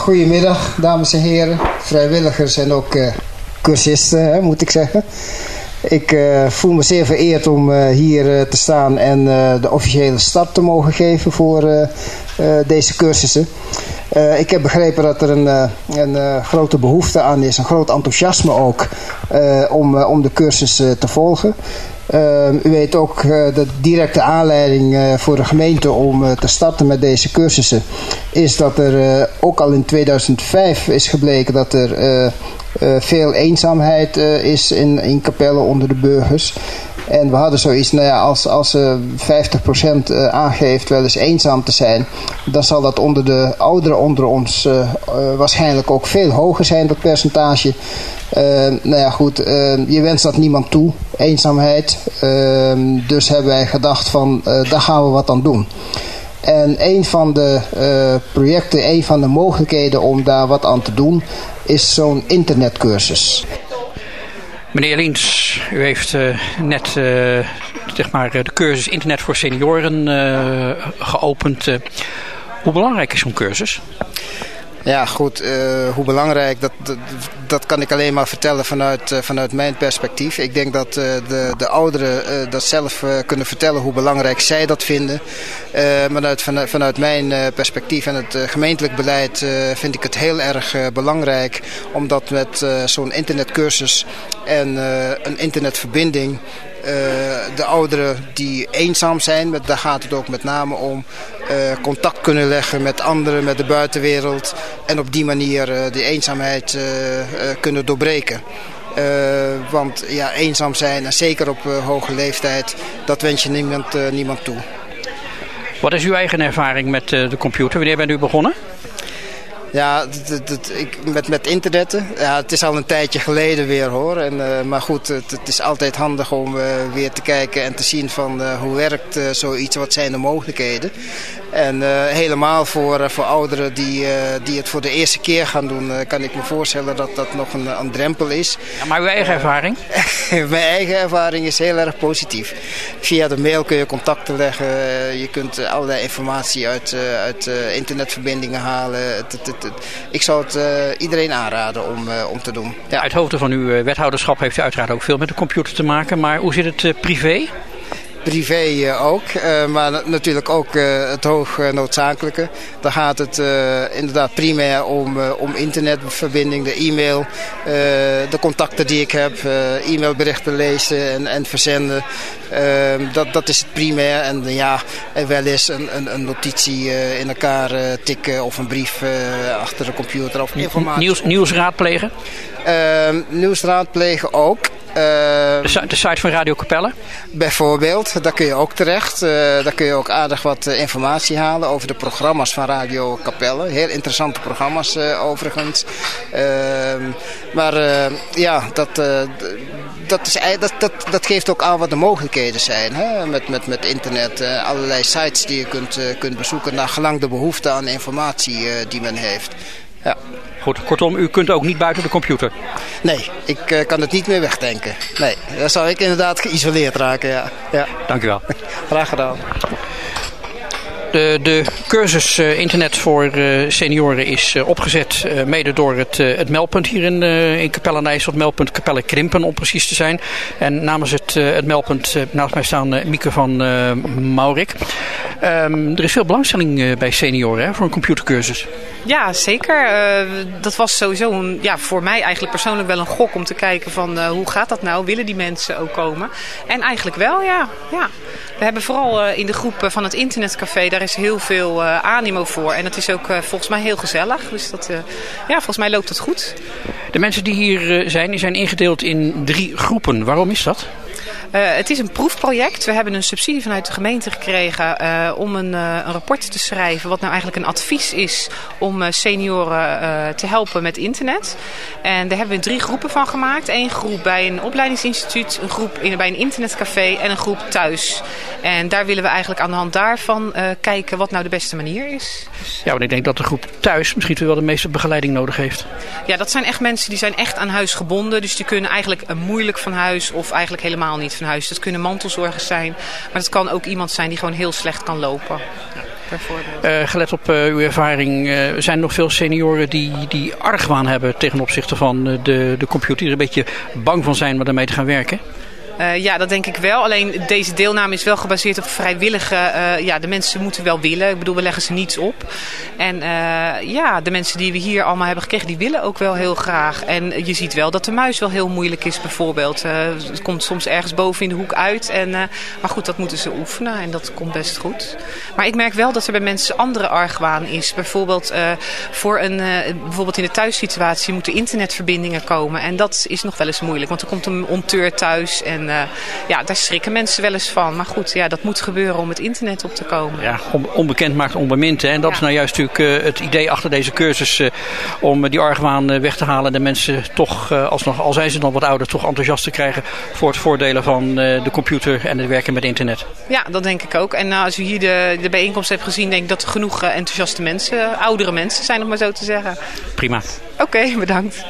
Goedemiddag, dames en heren, vrijwilligers en ook cursisten, moet ik zeggen. Ik voel me zeer vereerd om hier te staan en de officiële start te mogen geven voor deze cursussen. Ik heb begrepen dat er een grote behoefte aan is, een groot enthousiasme ook, om de cursus te volgen. U weet ook de directe aanleiding voor de gemeente om te starten met deze cursussen is dat er ook al in 2005 is gebleken dat er veel eenzaamheid is in Capelle onder de burgers. En we hadden zoiets, als 50% aangeeft wel eens eenzaam te zijn, dan zal dat onder de ouderen onder ons waarschijnlijk ook veel hoger zijn, dat percentage. Je wenst dat niemand toe, eenzaamheid. Dus hebben wij gedacht van, daar gaan we wat aan doen. En een van de projecten, een van de mogelijkheden om daar wat aan te doen, is zo'n internetcursus. Meneer Liens, u heeft net de cursus Internet voor Senioren geopend. Hoe belangrijk is zo'n cursus? Ja, goed. Hoe belangrijk, dat kan ik alleen maar vertellen vanuit mijn perspectief. Ik denk dat de ouderen dat zelf kunnen vertellen hoe belangrijk zij dat vinden. Maar vanuit mijn perspectief en het gemeentelijk beleid vind ik het heel erg belangrijk. Omdat met zo'n internetcursus en een internetverbinding de ouderen die eenzaam zijn, daar gaat het ook met name om, contact kunnen leggen met anderen, met de buitenwereld. En op die manier die eenzaamheid kunnen doorbreken. Want ja, eenzaam zijn, en zeker op hoge leeftijd, dat wens je niemand toe. Wat is uw eigen ervaring met de computer? Wanneer bent u begonnen? Ja, met internetten. Ja, het is al een tijdje geleden weer hoor. Maar goed, het is altijd handig om weer te kijken en te zien van hoe werkt zoiets, wat zijn de mogelijkheden. En helemaal voor ouderen die het voor de eerste keer gaan doen, kan ik me voorstellen dat dat nog een drempel is. Ja, maar uw eigen ervaring? Mijn eigen ervaring is heel erg positief. Via de mail kun je contacten leggen. Je kunt allerlei informatie uit internetverbindingen halen. Ik zou het iedereen aanraden om te doen. Ja. Uit hoofde van uw wethouderschap heeft u uiteraard ook veel met de computer te maken. Maar hoe zit het privé? Privé ook, maar natuurlijk ook het hoog noodzakelijke. Dan gaat het inderdaad primair om internetverbinding, de e-mail, de contacten die ik heb, e-mailberichten lezen en verzenden. Dat is het primair. En ja, wel eens een notitie in elkaar tikken of een brief achter de computer of informatie. Nieuws raadplegen? Nieuws raadplegen ook. De site van Radio Capelle? Bijvoorbeeld, daar kun je ook terecht. Daar kun je ook aardig wat informatie halen over de programma's van Radio Capelle. Heel interessante programma's overigens. Dat geeft ook aan wat de mogelijkheden zijn. Hè? Met internet, allerlei sites die je kunt bezoeken naar gelang de behoefte aan informatie die men heeft. Ja. Goed, kortom, u kunt ook niet buiten de computer? Nee, ik kan het niet meer wegdenken. Nee, dan zou ik inderdaad geïsoleerd raken, ja. Dank u wel. Graag gedaan. De cursus Internet voor senioren is opgezet mede door het meldpunt hier in Capelle aan de IJssel. Het meldpunt Capelle Krimpen om precies te zijn. En namens het meldpunt naast mij staan Mieke van Maurik. Er is veel belangstelling bij senioren voor een computercursus. Ja, zeker. Dat was sowieso voor mij eigenlijk persoonlijk wel een gok om te kijken van hoe gaat dat nou? Willen die mensen ook komen? En eigenlijk wel, ja. We hebben vooral in de groep van het internetcafé, daar is heel veel animo voor. En het is ook volgens mij heel gezellig. Dus volgens mij loopt het goed. De mensen die hier zijn, die zijn ingedeeld in 3 groepen. Waarom is dat? Het is een proefproject. We hebben een subsidie vanuit de gemeente gekregen om een rapport te schrijven wat nou eigenlijk een advies is om senioren te helpen met internet. En daar hebben we 3 groepen van gemaakt. 1 groep bij een opleidingsinstituut, een groep bij een internetcafé en een groep thuis. En daar willen we eigenlijk aan de hand daarvan kijken wat nou de beste manier is. Ja, want ik denk dat de groep thuis misschien wel de meeste begeleiding nodig heeft. Ja, dat zijn echt mensen die zijn echt aan huis gebonden. Dus die kunnen eigenlijk moeilijk van huis of eigenlijk helemaal niet van huis. Dat kunnen mantelzorgers zijn. Maar dat kan ook iemand zijn die gewoon heel slecht kan lopen. bijvoorbeeld. Gelet op uw ervaring, zijn er nog veel senioren die argwaan hebben ten opzichte van de computer, die er een beetje bang van zijn om ermee te gaan werken? Ja, dat denk ik wel. Alleen deze deelname is wel gebaseerd op vrijwillige. De mensen moeten wel willen. Ik bedoel, we leggen ze niets op. En de mensen die we hier allemaal hebben gekregen, die willen ook wel heel graag. En je ziet wel dat de muis wel heel moeilijk is bijvoorbeeld. Het komt soms ergens boven in de hoek uit. Maar goed, dat moeten ze oefenen en dat komt best goed. Maar ik merk wel dat er bij mensen andere argwaan is. Bijvoorbeeld, bijvoorbeeld in de thuissituatie moeten internetverbindingen komen. En dat is nog wel eens moeilijk, want er komt een monteur thuis en daar schrikken mensen wel eens van. Maar goed, dat moet gebeuren om het internet op te komen. Ja, onbekend maakt onbemind. Hè? En dat is nou juist natuurlijk het idee achter deze cursus. Om die argwaan weg te halen. En de mensen toch, al zijn ze dan wat ouder, toch enthousiast te krijgen voor het voordelen van de computer en het werken met internet. Ja, dat denk ik ook. En als u hier de bijeenkomst hebt gezien, denk ik dat er genoeg enthousiaste mensen, oudere mensen zijn, om maar zo te zeggen. Prima. Oké, bedankt.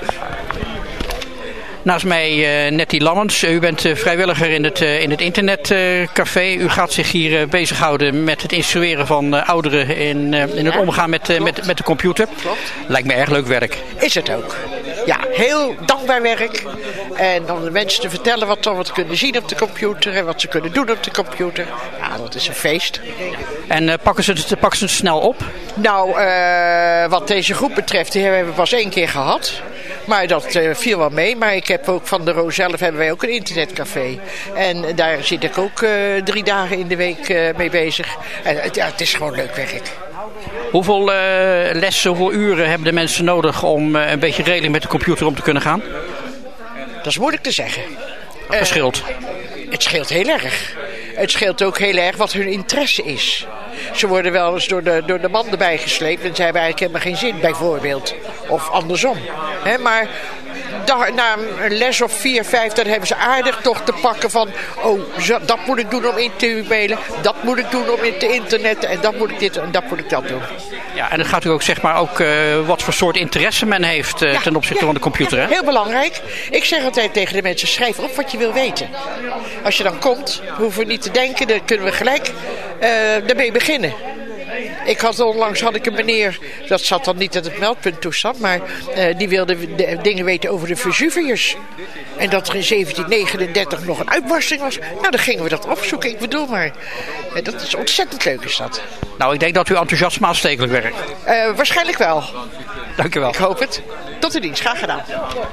Naast mij Nettie Lammens. U bent vrijwilliger in het internetcafé. U gaat zich hier bezighouden met het instrueren van ouderen in het omgaan met de computer. Klopt. Lijkt me erg leuk werk. Is het ook. Ja, heel dankbaar werk. En om de mensen te vertellen wat ze kunnen zien op de computer en wat ze kunnen doen op de computer. Ja, dat is een feest. En pakken ze het snel op? Nou, wat deze groep betreft, die hebben we pas 1 keer gehad. Maar dat viel wel mee. Maar ik heb ook van de Roo zelf hebben wij ook een internetcafé. En daar zit ik ook 3 dagen in de week mee bezig. En het is gewoon leuk werk. Hoeveel lessen, hoeveel uren hebben de mensen nodig om een beetje redelijk met de computer om te kunnen gaan? Dat is moeilijk te zeggen. Het scheelt. Het scheelt heel erg. Het scheelt ook heel erg wat hun interesse is. Ze worden wel eens door de man erbij gesleept en ze hebben eigenlijk helemaal geen zin, bijvoorbeeld. Of andersom. Maar na een les of 4, 5, dan hebben ze aardig toch te pakken van... oh, dat moet ik doen om in te mailen, dat moet ik doen om in te internetten... en dat moet ik dit en dat moet ik dat doen. Ja, en het gaat u ook zeg maar ook wat voor soort interesse men heeft ten opzichte van de computer, hè? Heel belangrijk. Ik zeg altijd tegen de mensen, schrijf op wat je wil weten. Als je dan komt, hoeven we niet te denken, dan kunnen we gelijk daarmee beginnen. Onlangs had ik een meneer, dat zat dan niet in het meldpunt toestand, maar die wilde dingen weten over de Vesuvius. En dat er in 1739 nog een uitbarsting was. Nou, dan gingen we dat opzoeken. Ik bedoel maar, dat is ontzettend leuk is dat. Nou, ik denk dat uw enthousiasme aanstekelijk werkt. Waarschijnlijk wel. Dank u wel. Ik hoop het. Tot de dienst. Graag gedaan.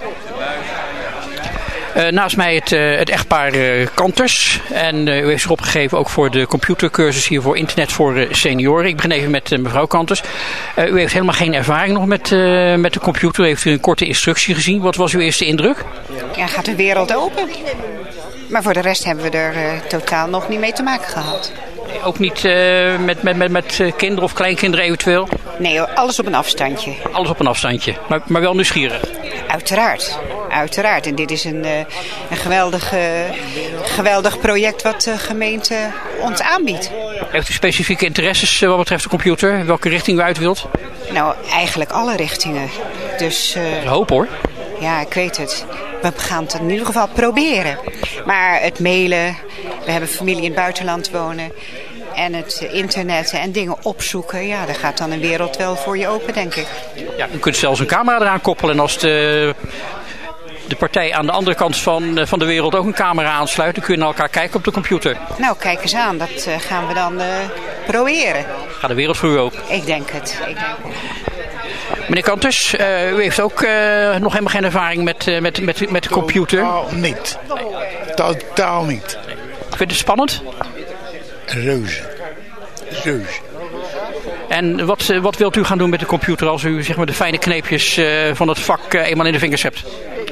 Naast mij het echtpaar Kanters. En u heeft zich opgegeven ook voor de computercursus hier voor internet voor senioren. Ik begin even met mevrouw Kanters. U heeft helemaal geen ervaring nog met de computer. U heeft u een korte instructie gezien. Wat was uw eerste indruk? Ja, gaat de wereld open. Maar voor de rest hebben we er totaal nog niet mee te maken gehad. Ook niet met kinderen of kleinkinderen eventueel? Nee, alles op een afstandje. Alles op een afstandje, maar wel nieuwsgierig? Uiteraard. En dit is een geweldig project wat de gemeente ons aanbiedt. Heeft u specifieke interesses wat betreft de computer? Welke richting u uit wilt? Nou, eigenlijk alle richtingen. Dus, een hoop hoor. Ja, ik weet het. We gaan het in ieder geval proberen. Maar het mailen, we hebben familie in het buitenland wonen... en het internet en dingen opzoeken... ja, daar gaat dan een wereld wel voor je open, denk ik. Ja, u kunt zelfs een camera eraan koppelen... en als de partij aan de andere kant van de wereld ook een camera aansluit... dan kun je naar elkaar kijken op de computer. Nou, kijk eens aan. Dat gaan we dan proberen. Gaat de wereld voor u open? Ik denk het. Meneer Kanters, u heeft ook nog helemaal geen ervaring met de computer? Totaal niet. Totaal niet. Vindt u het spannend? Reuze. En wat wilt u gaan doen met de computer als u zeg maar, de fijne kneepjes van het vak eenmaal in de vingers hebt?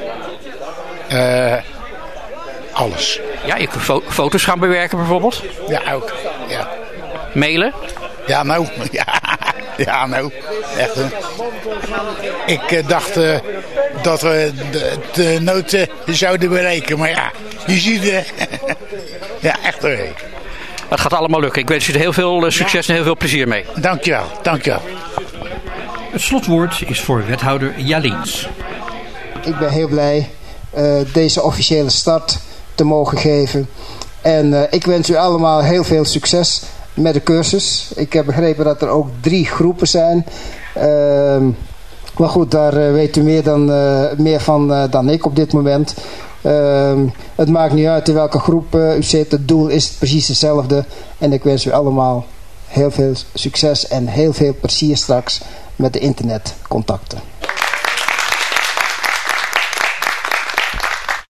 Alles. Ja, je kunt foto's gaan bewerken bijvoorbeeld? Ja, ook. Ja. Mailen? Ja, nou. Ja, nou. Echt. Ik dacht dat we de noten zouden bereiken. Maar ja, je ziet ja, echt werk. Het gaat allemaal lukken. Ik wens u er heel veel succes en heel veel plezier mee. Dankjewel. Het slotwoord is voor wethouder Jaliens. Ik ben heel blij deze officiële start te mogen geven. En ik wens u allemaal heel veel succes. met de cursus. Ik heb begrepen dat er ook 3 groepen zijn. Maar goed, daar weet u meer van dan ik op dit moment. Het maakt niet uit in welke groep u zit. Het doel is precies hetzelfde. En ik wens u allemaal heel veel succes en heel veel plezier straks met de internetcontacten.